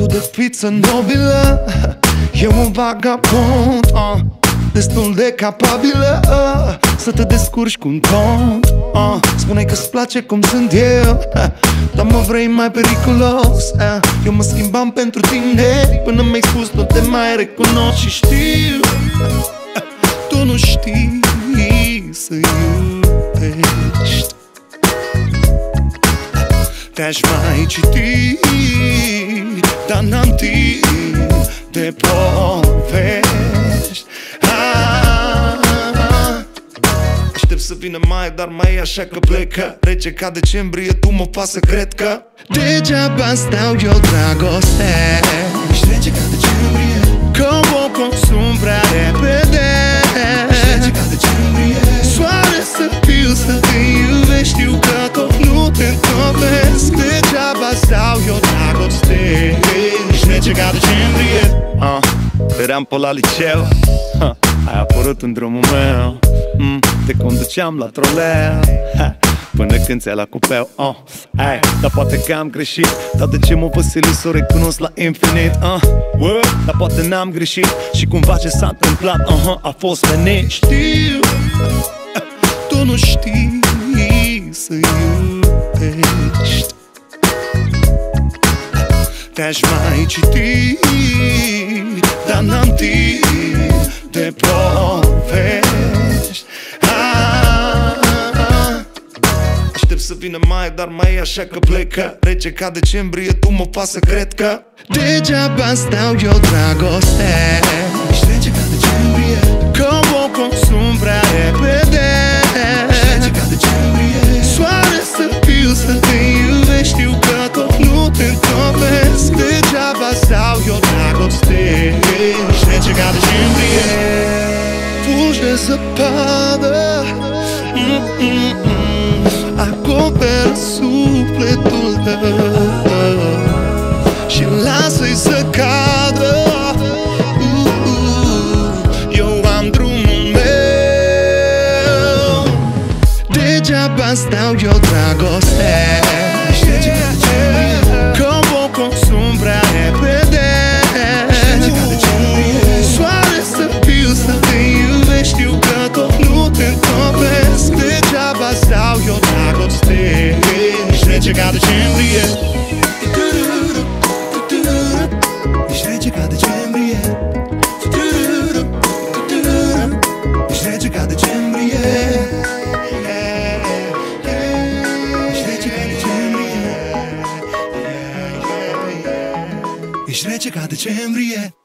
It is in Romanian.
de fiță nobilă. E un vagabond, destul de capabilă să te descurci cu un ton. Spune că-ți place cum sunt eu, dar mă vrei mai periculos. Eu mă schimbam pentru tine, până mi-ai spus nu te mai recunosc. Și știu, tu nu știi să iubești. Te-aș mai citi, dar n-am timp de povești. Aștept să vină mai, dar mai e așa că plecă. Rece ca decembrie, tu mă faci să cred că degeaba stau eu dragoste. Ești rece ca decembrie, că o consum prea repede. Ești rece ca decembrie, soare să fiu, să te iubești. Știu că tot nu te întâlnesc. Degeaba stau eu dragoste. Ești rece ca decembrie. Eram pe la liceu, ai apărut în drumul meu. Te conduceam la troleu, până când ți-ai la cupeu. Dar poate că am greșit, dar de ce mă văsili să o recunosc la infinit? Dar poate n-am greșit și cumva ce s-a întâmplat a fost menit. Știu, tu nu știi să iubești. Te-aș mai citi, dar n-am timp de povești. Aștept să vină mai, dar mai e așa că plecă. Rece ca decembrie, tu mă faci să cred că degeaba stau eu dragoste. Ești rece ca decembrie, că o consum prea repede. Ești rece ca decembrie, soare să fiu, să te iubești. Știu că tot nu te întâlnesc. Degeaba stau eu dragoste. Ești rece ca decembrie, fulgi de zăpadă, acoperă sufletul tău și lasă-i să cadă. Eu am drumul meu. Degeaba stau eu dragoste. Ești rece ca decembrie, că o consum prea repede. Ești rece ca decembrie, soare să fiu, să te iubești. Știu că tot nu te întâlnesc. Degeaba stau eu dragoste. Ești rece ca decembrie. Ești rece ca decembrie. Ești rece ca decembrie. Ești rece ca decembrie. Ești rece ca decembrie.